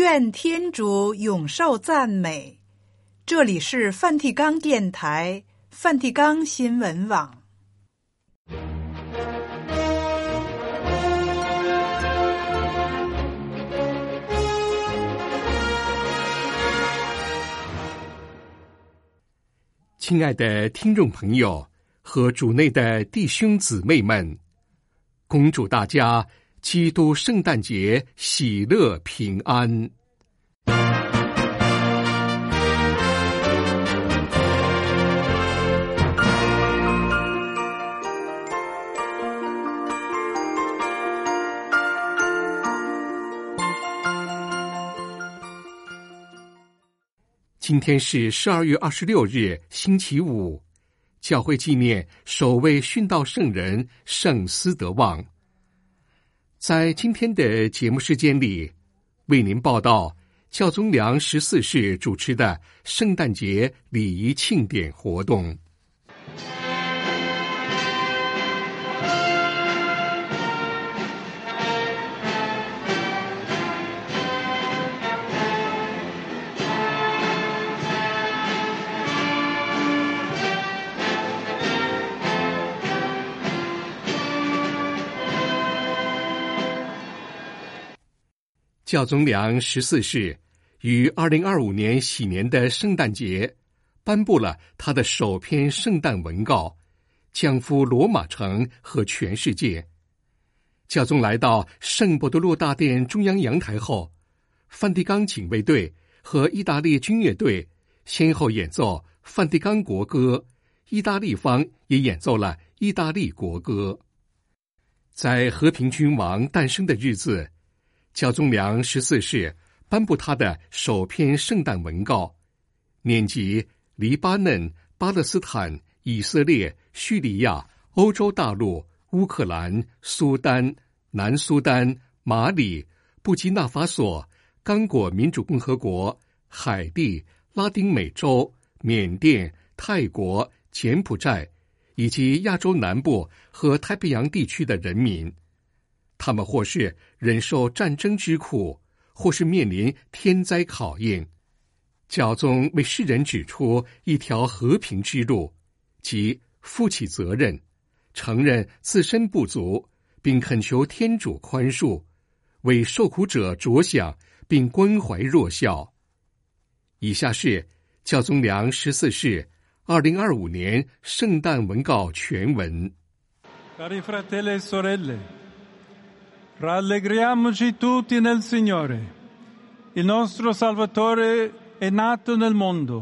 愿天主永受赞美。这里是梵蒂冈电台、梵蒂冈新闻网。 亲爱的听众朋友和主内的弟兄姊妹们，恭祝大家基督圣诞节喜乐平安。今天是12月26日，星期五，教会纪念首位殉道圣人圣斯德旺。在今天的节目时间里，为您报道教宗良14世主持的圣诞节礼仪庆典活动。教宗良14世于2025年喜年的圣诞节颁布了他的首篇圣诞文告，降服罗马城和全世界。教宗来到圣伯多禄大殿中央阳台后，梵蒂冈警卫队和意大利军乐队先后演奏梵蒂冈国歌，意大利方也演奏了意大利国歌。在和平君王诞生的日子，教宗良14世颁布他的首篇圣诞文告，念及黎巴嫩、巴勒斯坦、以色列、叙利亚、欧洲大陆、乌克兰、苏丹、南苏丹、马里、布基纳法索、刚果民主共和国、海地、拉丁美洲、缅甸、泰国、柬埔寨以及亚洲南部和太平洋地区的人民，他们或是忍受战争之苦，或是面临天灾考验。教宗为世人指出一条和平之路，即负起责任，承认自身不足，并恳求天主宽恕，为受苦者着想，并关怀弱小。以下是教宗良14世2025年圣诞文告全文。 Cari fratelli e sorelle,Rallegriamoci tutti nel Signore. Il nostro Salvatore è nato nel mondo.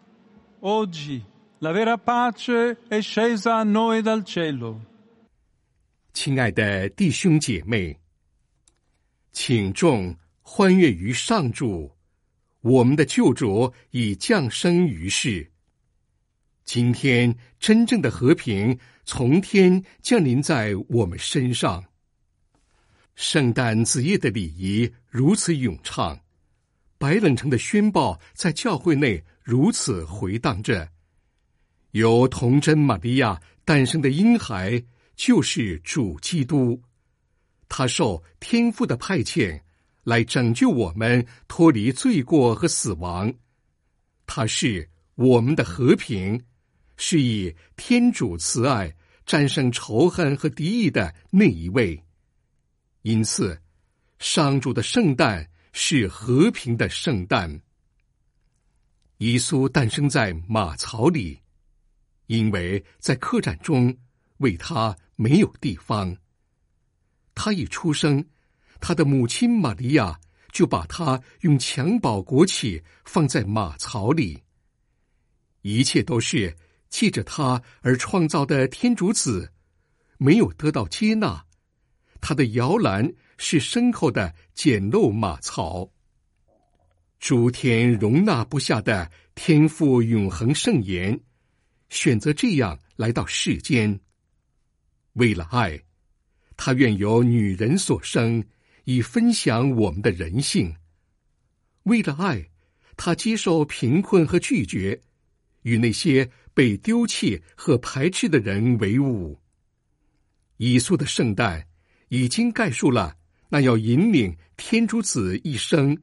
Oggi la vera pace è scesa a noi dal cielo. 亲爱的弟兄姐妹，请众欢悦于上主，我们的救主已降生于世。今天真正的和平从天降临在我们身上。圣诞子夜的礼仪如此咏唱，白冷城的宣报在教会内如此回荡着。由童真玛利亚诞生的婴孩就是主基督，他受天父的派遣来拯救我们脱离罪过和死亡。他是我们的和平，是以天主慈爱战胜仇恨和敌意的那一位。因此，上主的圣诞是和平的圣诞。耶稣诞生在马槽里，因为在客栈中为他没有地方。他一出生，他的母亲玛利亚就把他用襁褓裹起，放在马槽里。一切都是借着他而创造的天主子，没有得到接纳。他的摇篮是牲口的简陋马槽，诸天容纳不下的天父永恒圣言，选择这样来到世间。为了爱，他愿由女人所生，以分享我们的人性。为了爱，他接受贫困和拒绝，与那些被丢弃和排斥的人为伍。耶稣的圣诞已经概述了那要引领天主子一生，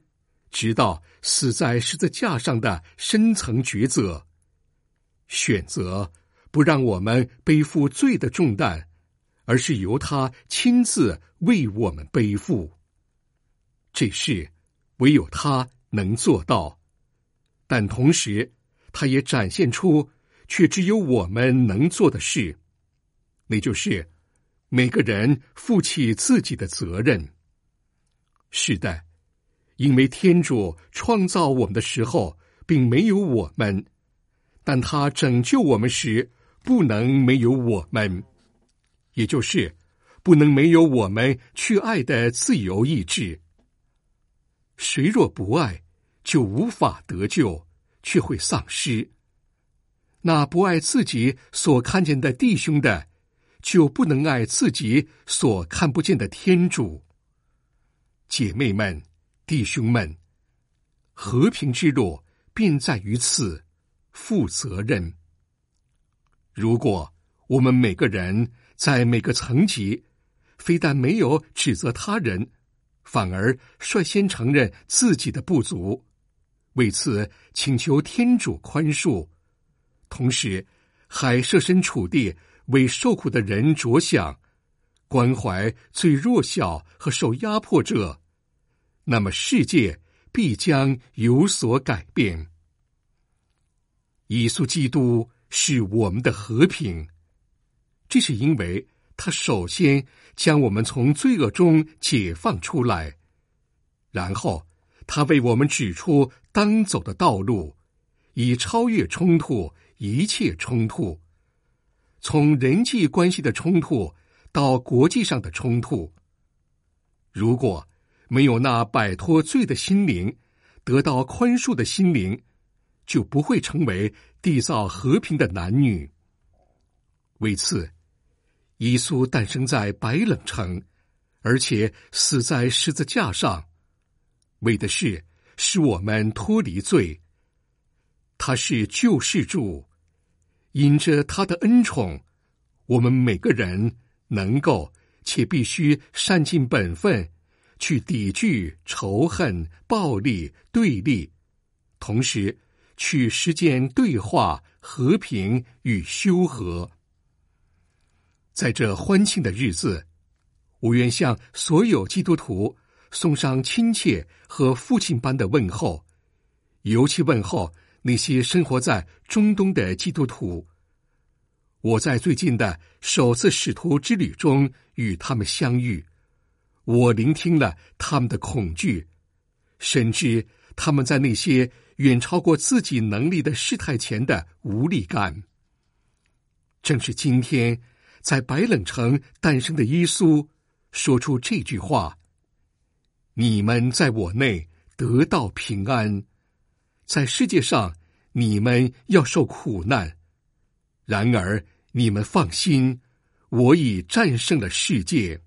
直到死在十字架上的深层抉择，选择不让我们背负罪的重担，而是由他亲自为我们背负。这事唯有他能做到，但同时他也展现出却只有我们能做的事，那就是每个人负起自己的责任。是的，因为天主创造我们的时候并没有我们，但他拯救我们时不能没有我们，也就是不能没有我们去爱的自由意志。谁若不爱，就无法得救，却会丧失。那不爱自己所看见的弟兄的，就不能爱自己所看不见的天主。姐妹们，弟兄们，和平之路便在于此，负责任。如果我们每个人在每个层级，非但没有指责他人，反而率先承认自己的不足，为此请求天主宽恕，同时还设身处地为受苦的人着想，关怀最弱小和受压迫者，那么世界必将有所改变。耶稣基督是我们的和平，这是因为他首先将我们从罪恶中解放出来，然后他为我们指出当走的道路，以超越冲突，一切冲突，从人际关系的冲突到国际上的冲突。如果没有那摆脱罪的心灵，得到宽恕的心灵，就不会成为缔造和平的男女。为此，耶稣诞生在白冷城，而且死在十字架上，为的是使我们脱离罪。他是救世主，因着他的恩宠，我们每个人能够且必须善尽本分，去抵拒仇恨、暴力、对立，同时去实践对话、和平与修和。在这欢庆的日子，我愿向所有基督徒送上亲切和父亲般的问候，尤其问候那些生活在中东的基督徒。我在最近的首次使徒之旅中与他们相遇，我聆听了他们的恐惧，深知他们在那些远超过自己能力的事态前的无力感。正是今天在白冷城诞生的耶稣说出这句话：你们在我内得到平安，在世界上你们要受苦难，然而你们放心，我已战胜了世界。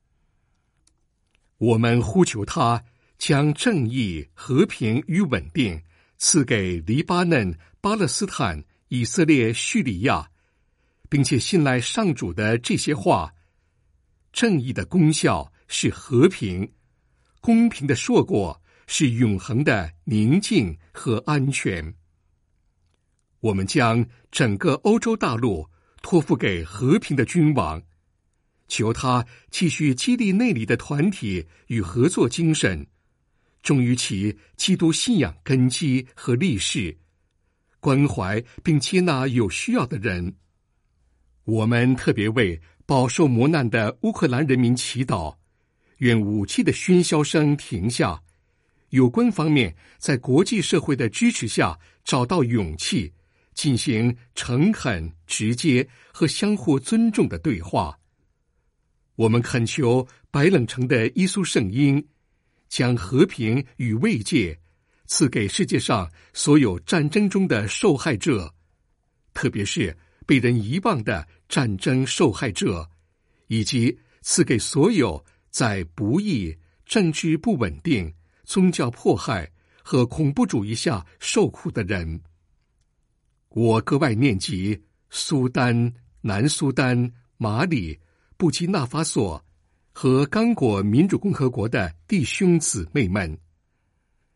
我们呼求他将正义、和平与稳定赐给黎巴嫩、巴勒斯坦、以色列、叙利亚，并且信赖上主的这些话。正义的功效是和平，公平的硕果是永恒的宁静和安全。我们将整个欧洲大陆托付给和平的君王，求他继续激励内里的团体与合作精神，忠于其基督信仰根基和历史，关怀并接纳有需要的人。我们特别为饱受磨难的乌克兰人民祈祷，愿武器的喧嚣声停下，有关方面在国际社会的支持下找到勇气，进行诚恳、直接和相互尊重的对话。我们恳求白冷城的耶稣圣婴，将和平与慰藉赐给世界上所有战争中的受害者，特别是被人遗忘的战争受害者，以及赐给所有在不义、政治不稳定、宗教迫害和恐怖主义下受苦的人。我格外念及苏丹、南苏丹、马里、布基纳法索和刚果民主共和国的弟兄姊妹们。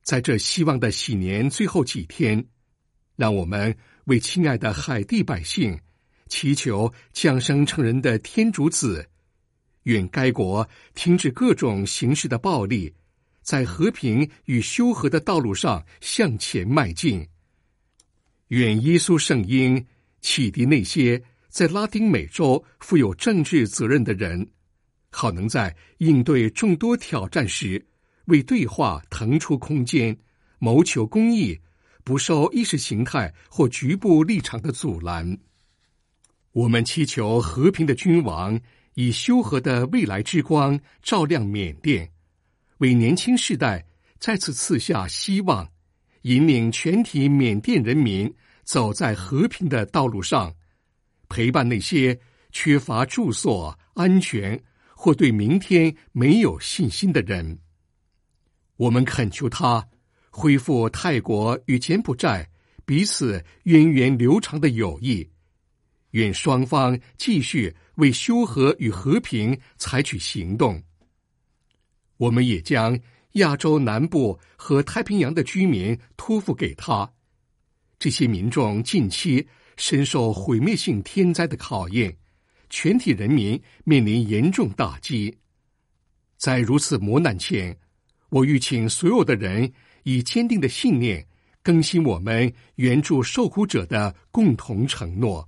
在这希望的喜年最后几天，让我们为亲爱的海地百姓祈求降生成人的天主子，愿该国停止各种形式的暴力，在和平与修和的道路上向前迈进。愿耶稣圣婴启迪那些在拉丁美洲负有政治责任的人，好能在应对众多挑战时，为对话腾出空间，谋求公义，不受意识形态或局部立场的阻拦。我们祈求和平的君王以修和的未来之光照亮缅甸，为年轻世代再次赐下希望，引领全体缅甸人民走在和平的道路上，陪伴那些缺乏住所、安全或对明天没有信心的人。我们恳求他恢复泰国与柬埔寨彼此源远流长的友谊，愿双方继续为修和与和平采取行动。我们也将亚洲南部和太平洋的居民托付给他。这些民众近期深受毁灭性天灾的考验，全体人民面临严重打击。在如此磨难前，我欲请所有的人以坚定的信念更新我们援助受苦者的共同承诺。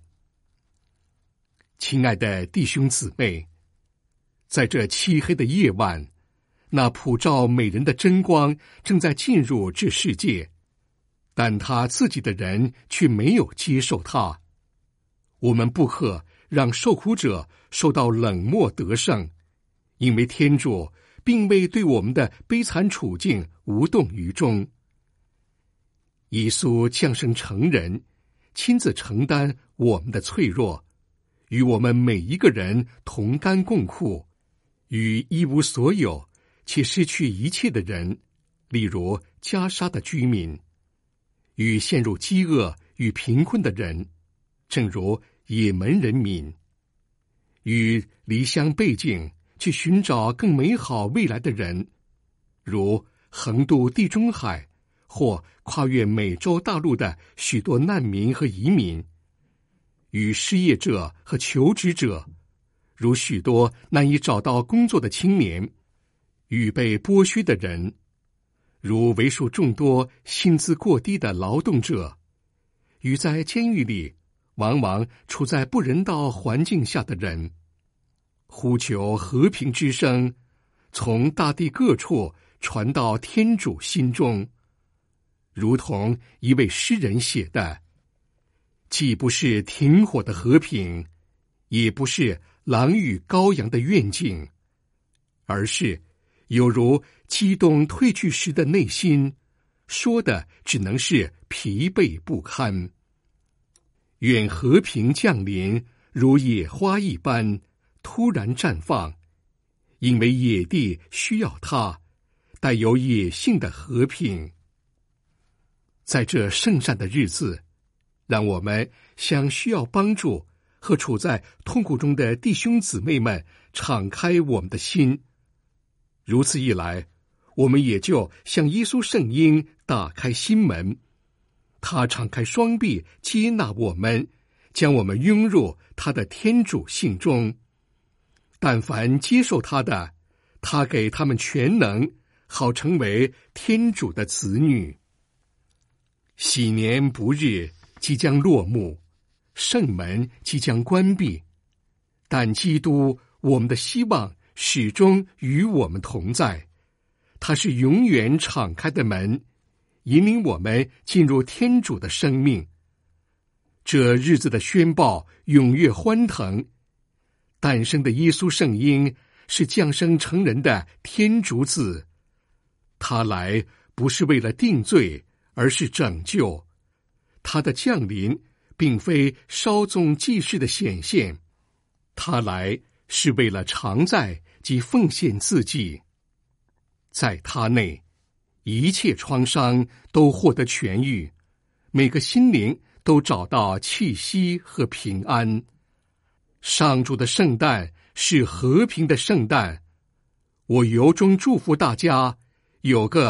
亲爱的弟兄姊妹，在这漆黑的夜晚，那普照美人的真光正在进入这世界，但他自己的人却没有接受他。我们不可让受苦者受到冷漠得胜，因为天主并未对我们的悲惨处境无动于衷。耶稣降生成人，亲自承担我们的脆弱，与我们每一个人同甘共苦，与一无所有且失去一切的人，例如加沙的居民，与陷入饥饿与贫困的人，正如也门人民，与离乡背井去寻找更美好未来的人，如横渡地中海或跨越美洲大陆的许多难民和移民，与失业者和求职者，如许多难以找到工作的青年，与被剥削的人，如为数众多薪资过低的劳动者，与在监狱里往往处在不人道环境下的人，呼求和平之声从大地各处传到天主心中，如同一位诗人写的，既不是停火的和平，也不是狼与羔羊的愿景，而是有如激动褪去时的内心，说的只能是疲惫不堪。愿和平降临，如野花一般突然绽放，因为野地需要它，带有野性的和平。在这圣善的日子，让我们向需要帮助和处在痛苦中的弟兄姊妹们敞开我们的心。如此一来，我们也就向耶稣圣婴打开心门，他敞开双臂接纳我们，将我们拥入他的天主性中。但凡接受他的，他给他们全能，好成为天主的子女。喜年不日即将落幕，圣门即将关闭，但基督我们的希望始终与我们同在，他是永远敞开的门，引领我们进入天主的生命。这日子的宣报踊跃欢腾，诞生的耶稣圣婴是降生成人的天主子，他来不是为了定罪，而是拯救。他的降临并非稍纵即逝的显现，他来是为了常在及奉献自己。在他内，一切创伤都获得痊愈，每个心灵都找到气息和平安。上主的圣诞是和平的圣诞，我由衷祝福大家有个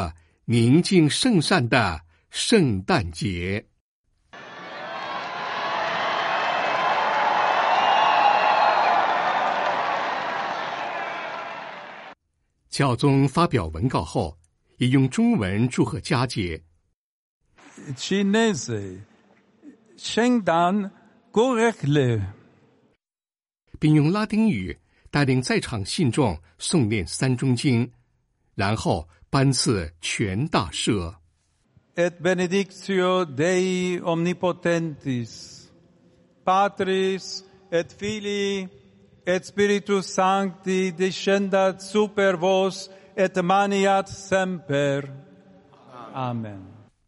宁静圣善的圣诞节。教宗发表文告后，也用中文祝贺佳节。 Cinese, Shengdan Gorekle， 并用拉丁语带领在场信众诵念三中经，然后颁赐全大赦。 Et benedictio Dei omnipotentis, Patris et Filii et Spiritus Sancti descendat super vos et maniat semper. Amen.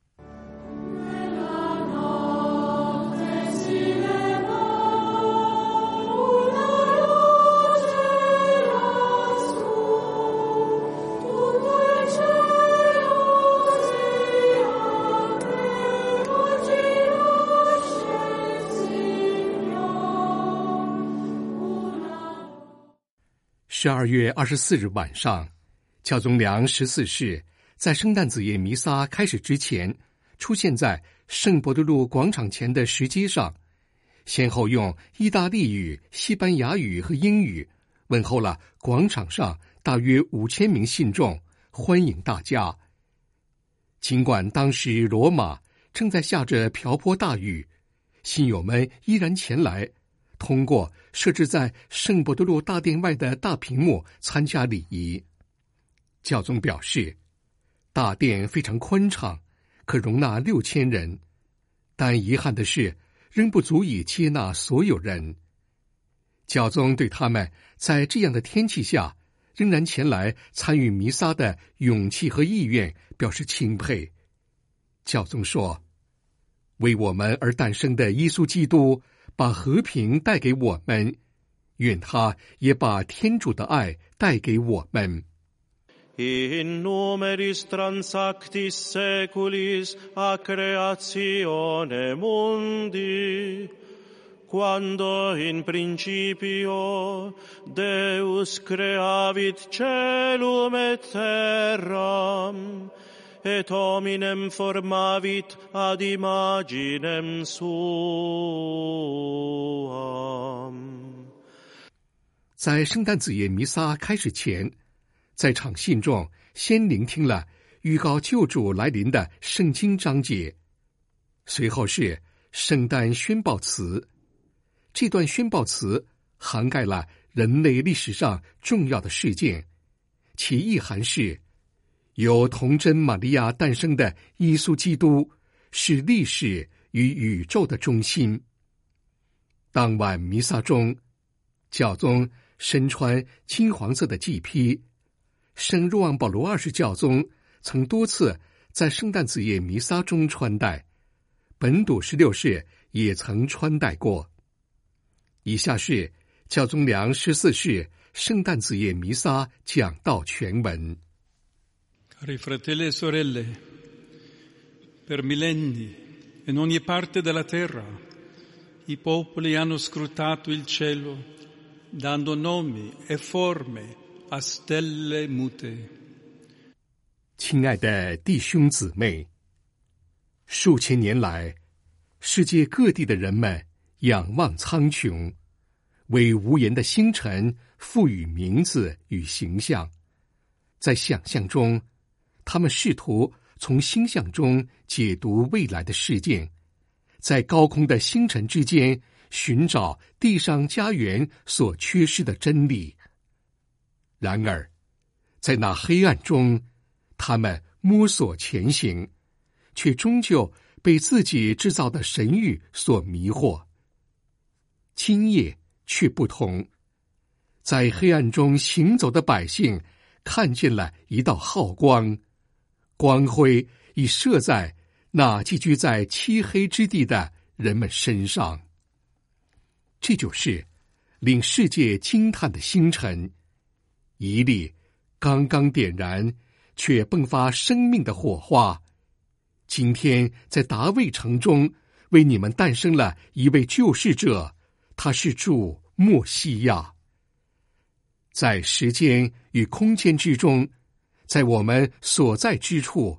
12月24日晚上，教宗良14世在圣诞子夜弥撒开始之前，出现在圣伯多禄广场前的石阶上，先后用意大利语、西班牙语和英语问候了广场上大约5000名信众，欢迎大家。尽管当时罗马正在下着瓢泼大雨，信友们依然前来，通过设置在圣伯多禄大殿外的大屏幕参加礼仪。教宗表示，大殿非常宽敞，可容纳6000人，但遗憾的是，仍不足以接纳所有人。教宗对他们在这样的天气下仍然前来参与弥撒的勇气和意愿表示钦佩。教宗说，为我们而诞生的耶稣基督把和平带给我们，愿他也把天主的爱带给我们。 In numeris transactis seculis a creatione mundi, quando in principio Deus creavit celum et terram, et hominem formavit ad imaginem suam。 在圣诞子夜弥撒开始前，在场信众先聆听了预告救主来临的圣经章节，随后是圣诞宣报词。这段宣报词涵盖了人类历史上重要的事件，其意涵是由童真玛利亚诞生的耶稣基督是历史与宇宙的中心。当晚弥撒中，教宗身穿金黄色的祭披，圣若望保罗2世教宗曾多次在圣诞子夜弥撒中穿戴，本笃16世也曾穿戴过。以下是教宗良14世圣诞子夜弥撒讲道全文。 Cari fratelli e sorelle, per millenni in ogni parte della terra i popoli hanno scrutato il cielo, dando nomi e forme a stelle mute。 亲爱的弟兄姊妹，数千年来，世界各地的人们仰望苍穹，为无言的星辰赋予名字与形象。在想象中，他们试图从星象中解读未来的事件，在高空的星辰之间寻找地上家园所缺失的真理。然而，在那黑暗中，他们摸索前行，却终究被自己制造的神谕所迷惑。今夜却不同，在黑暗中行走的百姓看见了一道浩光，光辉已射在那寄居在漆黑之地的人们身上。这就是令世界惊叹的星辰，一粒刚刚点燃却迸发生命的火花。今天在达味城中为你们诞生了一位救世者，他是主默西亚。在时间与空间之中，在我们所在之处，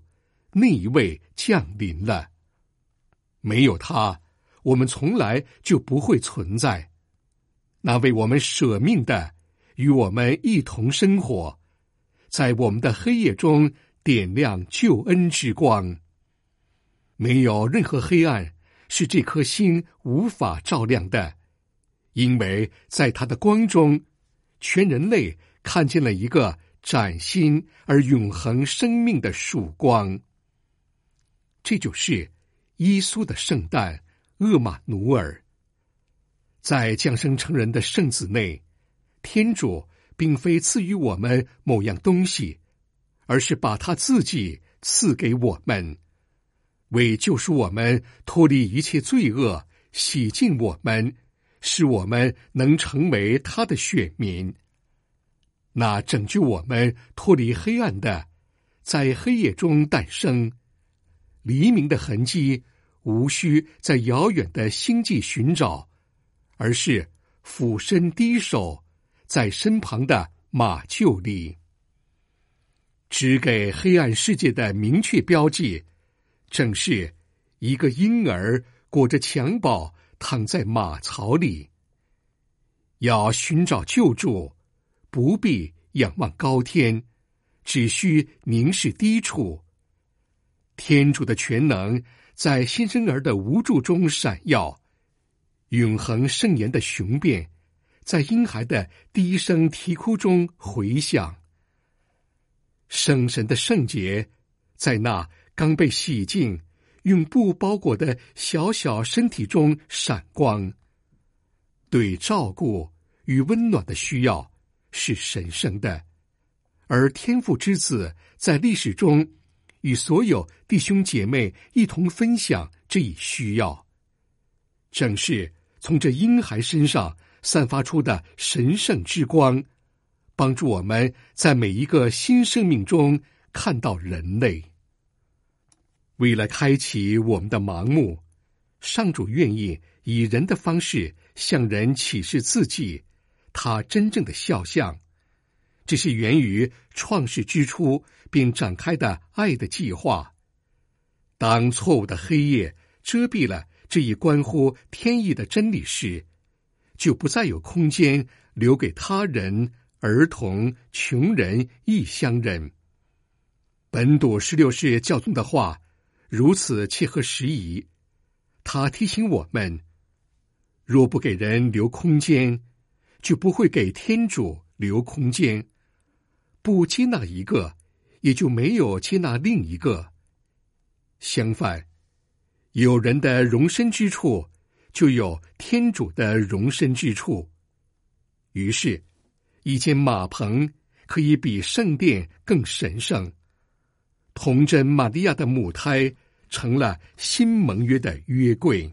那一位降临了。没有他，我们从来就不会存在。那为我们舍命的，与我们一同生活，在我们的黑夜中点亮救恩之光。没有任何黑暗是这颗星无法照亮的，因为在它的光中，全人类看见了一个崭新而永恒生命的曙光。这就是耶稣的圣诞厄玛努尔。在降生成人的圣子内，天主并非赐予我们某样东西，而是把他自己赐给我们，为救赎我们脱离一切罪恶，洗净我们，使我们能成为他的选民。那拯救我们脱离黑暗的，在黑夜中诞生，黎明的痕迹无需在遥远的星际寻找，而是俯身低首在身旁的马厩里。指给黑暗世界的明确标记，正是一个婴儿裹着襁褓躺在马槽里。要寻找救助，不必仰望高天，只需凝视低处。天主的全能在新生儿的无助中闪耀，永恒圣言的雄辩在婴孩的低声啼哭中回响。圣神的圣洁在那刚被洗净用布包裹的小小身体中闪光。对照顾与温暖的需要是神圣的，而天父之子在历史中与所有弟兄姐妹一同分享这一需要。正是从这婴孩身上散发出的神圣之光，帮助我们在每一个新生命中看到人类。为了开启我们的盲目，上主愿意以人的方式向人启示自己，他真正的肖像。这是源于创世之初并展开的爱的计划。当错误的黑夜遮蔽了这一关乎天意的真理时，就不再有空间留给他人、儿童、穷人、异乡人。本笃16世教宗的话如此切合时宜，他提醒我们，若不给人留空间，就不会给天主留空间。不接纳一个，也就没有接纳另一个。相反，有人的容身之处，就有天主的容身之处。于是，一间马棚可以比圣殿更神圣。童真玛利亚的母胎成了新盟约的约柜。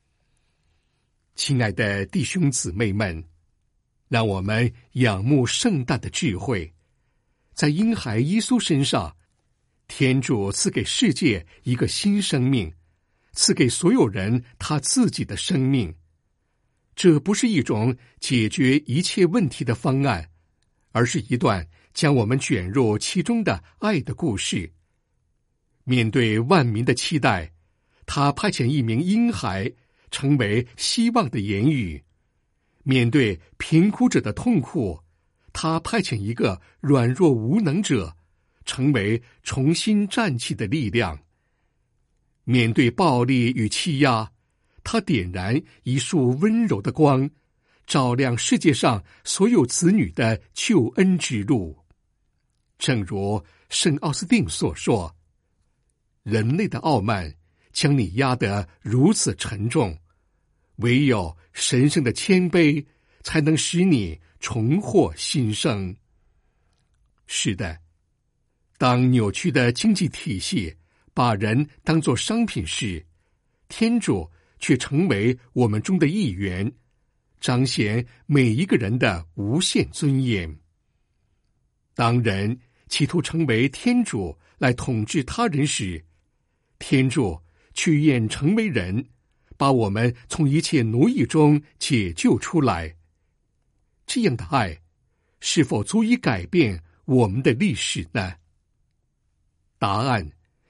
亲爱的弟兄姊妹们，让我们仰慕圣诞的智慧。在婴孩耶稣身上，天主赐给世界一个新生命，赐给所有人他自己的生命。这不是一种解决一切问题的方案，而是一段将我们卷入其中的爱的故事。面对万民的期待，他派遣一名婴孩成为希望的言语；面对贫苦者的痛苦，他派遣一个软弱无能者成为重新站起的力量；面对暴力与欺压，他点燃一束温柔的光，照亮世界上所有子女的救恩之路。正如圣奥斯定所说，人类的傲慢将你压得如此沉重，唯有神圣的谦卑才能使你重获新生。是的，当扭曲的经济体系把人当作商品时，天主却成为我们中的一员，彰显每一个人的无限尊严。当人企图成为天主来统治他人时，天主却愿成为人，把我们从一切奴役中解救出来。这样的爱是否足以改变我们的历史呢？答案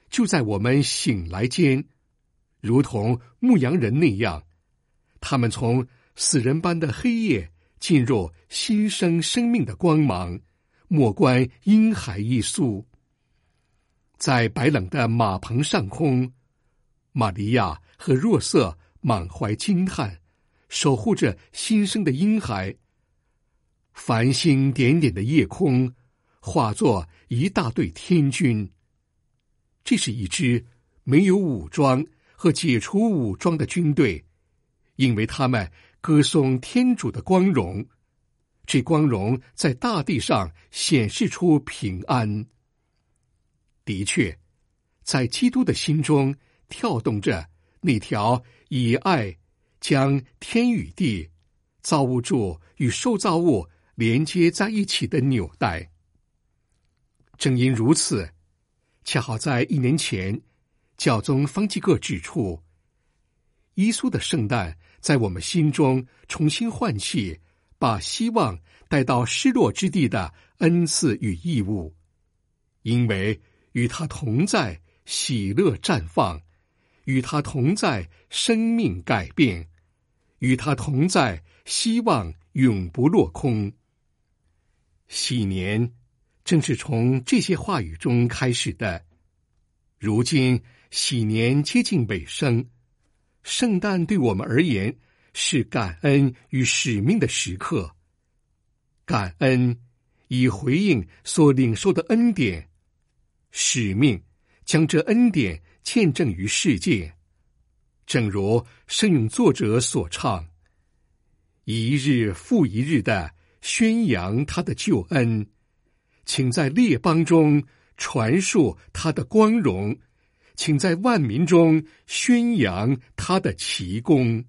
就在我们醒来间，如同牧羊人那样，他们从死人般的黑夜进入新生生命的光芒，莫观婴孩一苏。在白冷的马棚上空，玛利亚和若瑟满怀惊叹，守护着新生的婴孩。繁星点点的夜空化作一大队天军，这是一支没有武装和解除武装的军队，因为他们歌颂天主的光荣，这光荣在大地上显示出平安。的确，在基督的心中跳动着那条以爱将天与地、造物主与受造物连接在一起的纽带。正因如此，恰好在1年前，教宗方济各指出，耶稣的圣诞在我们心中重新唤起把希望带到失落之地的恩赐与义务，因为与他同在，喜乐绽放；与他同在，生命改变；与他同在，希望永不落空。喜年正是从这些话语中开始的。如今喜年接近尾声，圣诞对我们而言是感恩与使命的时刻。感恩以回应所领受的恩典，使命将这恩典见证于世界。正如圣咏作者所唱，一日复一日地宣扬他的救恩，请在列邦中传述他的光荣，请在万民中宣扬他的奇功。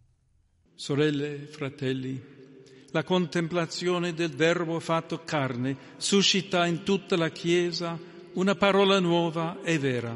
Sorelle, fratelli, la contemplazione del Verbo fatto carne suscita in tutta la Chiesa una parola nuova e vera.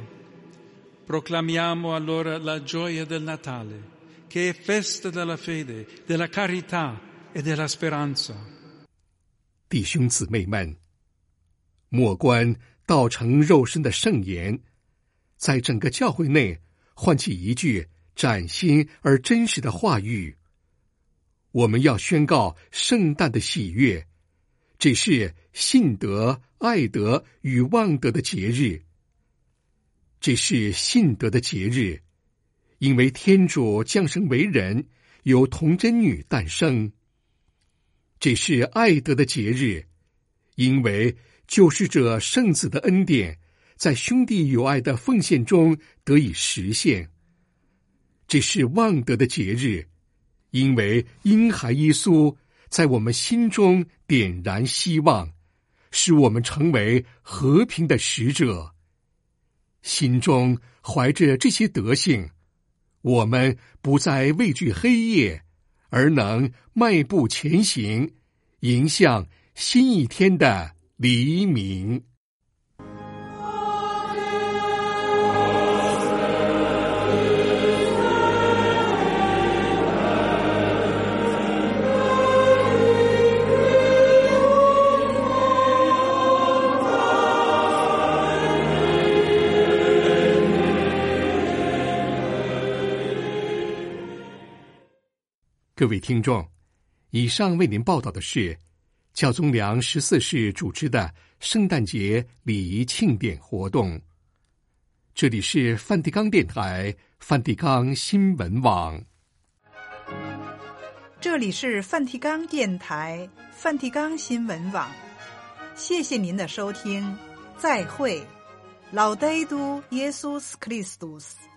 Proclamiamo allora la gioia del Natale, che è festa della fede, della carità e della speranza. 弟兄姊妹们，莫观道成肉身的圣言，在整个教会内唤起一句崭新而真实的话语。我们要宣告圣诞的喜悦，这是信德、爱德与望德的节日。这是信德的节日，因为天主降生为人，由童贞女诞生。这是爱德的节日，因为救世者圣子的恩典在兄弟友爱的奉献中得以实现。这是望德的节日，因为婴孩耶稣在我们心中点燃希望，使我们成为和平的使者。心中怀着这些德性，我们不再畏惧黑夜，而能迈步前行，迎向新一天的黎明。各位听众，以上为您报道的是教宗良14世主持的圣诞节礼仪庆典活动。这里是梵蒂冈电台梵蒂冈新闻网。 这里是梵蒂冈电台梵蒂冈新闻网。谢谢您的收听，再会。Laudetur Jesus Christus。